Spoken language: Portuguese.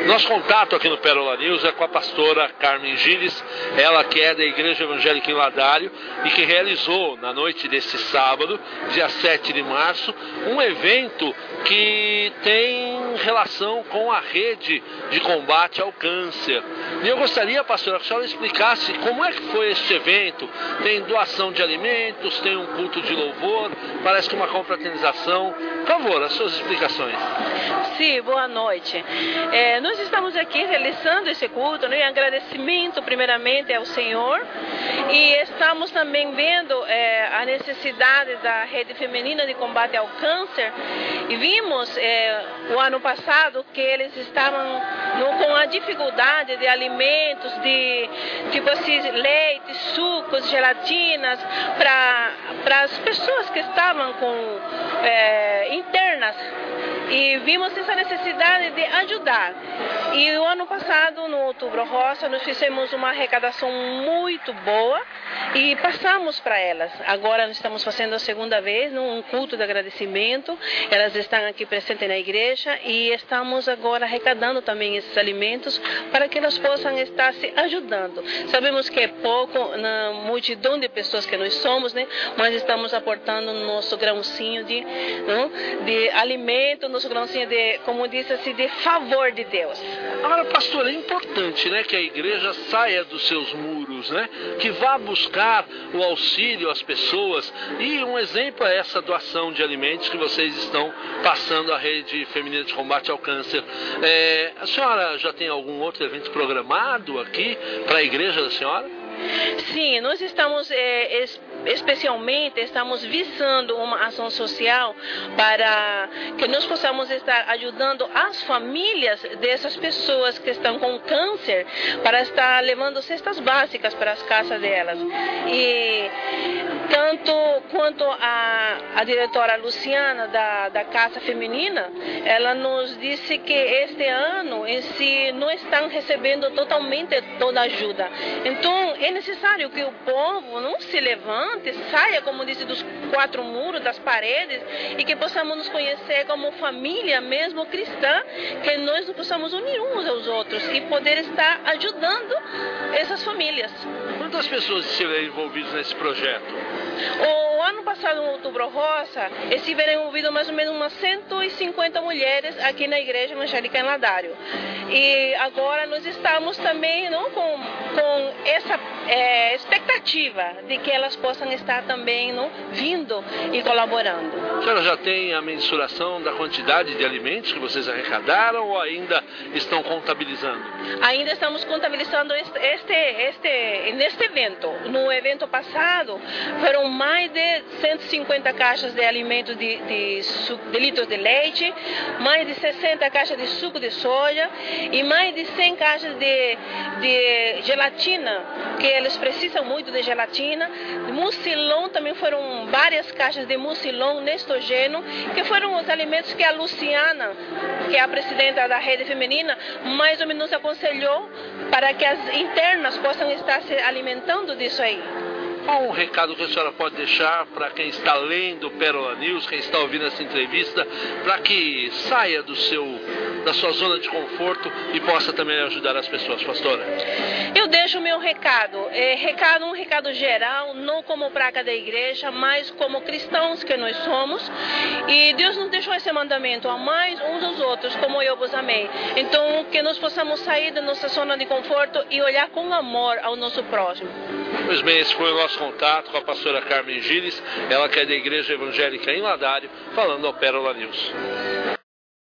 Nosso contato aqui no Pérola News é com a pastora Carmen Gilles, ela que é da Igreja Evangélica em Ladário e que realizou na noite deste sábado, dia 7 de março, um evento que tem relação com a rede de combate ao câncer. E eu gostaria, pastora, que a senhora explicasse como é que foi este evento. Tem doação de alimentos, tem um culto de louvor, parece que uma confraternização. Por favor, as suas explicações. Sim, boa noite. Nós estamos aqui realizando esse culto, né, em agradecimento primeiramente ao Senhor, e estamos também vendo a necessidade da rede feminina de combate ao câncer, e vimos o ano passado que eles estavam com a dificuldade de alimentos, de tipo assim, leite, sucos, gelatinas, para as pessoas que estavam com internas. E vimos essa necessidade de ajudar. E o ano passado, no Outubro Rosa, nós fizemos uma arrecadação muito boa e passamos para elas. Agora nós estamos fazendo a segunda vez, um culto de agradecimento. Elas estão aqui presentes na igreja e estamos agora arrecadando também esses alimentos para que elas possam estar se ajudando. Sabemos que é pouco na multidão de pessoas que nós somos, né? Mas estamos aportando nosso grãozinho de alimento, nosso grãozinho de, como disse assim, de favor de Deus. Agora, pastor, é importante, né, que a igreja saia dos seus muros, né, que vá buscar o auxílio às pessoas, e um exemplo é essa doação de alimentos que vocês estão passando à rede feminina de combate ao câncer. A senhora já tem algum outro evento programado aqui para a igreja da senhora? Sim, nós estamos especialmente visando uma ação social para que nós possamos estar ajudando as famílias dessas pessoas que estão com câncer, para estar levando cestas básicas para as casas delas. E tanto quanto a diretora Luciana da Casa Feminina, ela nos disse que este ano em si não estão recebendo totalmente toda a ajuda. Então é necessário que o povo não se levante, saia, como disse, dos quatro muros, das paredes, e que possamos nos conhecer como família mesmo cristã, que nós nos possamos unir uns aos outros e poder estar ajudando essas famílias. Quantas pessoas estiveram envolvidas nesse projeto? O ano passado, no Outubro Rosa, estiveram envolvidas mais ou menos umas 150 mulheres aqui na Igreja Evangélica em Ladário. E agora nós estamos também com essa expectativa de que elas possam estar também vindo e colaborando. A senhora já tem a mensuração da quantidade de alimentos que vocês arrecadaram ou ainda estão contabilizando? Ainda estamos contabilizando neste evento. No evento passado, foram mais de 150 caixas de alimentos de litros de leite, mais de 60 caixas de suco de soja e mais de 100 caixas de gelatina, que eles precisam muito de gelatina. Mucilon, também foram várias caixas de mucilon nestogênio, que foram os alimentos que a Luciana, que é a presidenta da rede feminina, mais ou menos aconselhou para que as internas possam estar se alimentando disso aí. Qual um recado que a senhora pode deixar para quem está lendo o Pérola News, quem está ouvindo essa entrevista, para que saia da sua zona de conforto e possa também ajudar as pessoas, pastora? Eu deixo o meu recado, um recado geral, não como praga da igreja, mas como cristãos que nós somos. E Deus nos deixou esse mandamento: amai uns aos outros como eu vos amei. Então, que nós possamos sair da nossa zona de conforto e olhar com amor ao nosso próximo. Pois bem, esse foi o nosso contato com a pastora Carmen Gilles, ela que é da Igreja Evangélica em Ladário, falando ao Pérola News.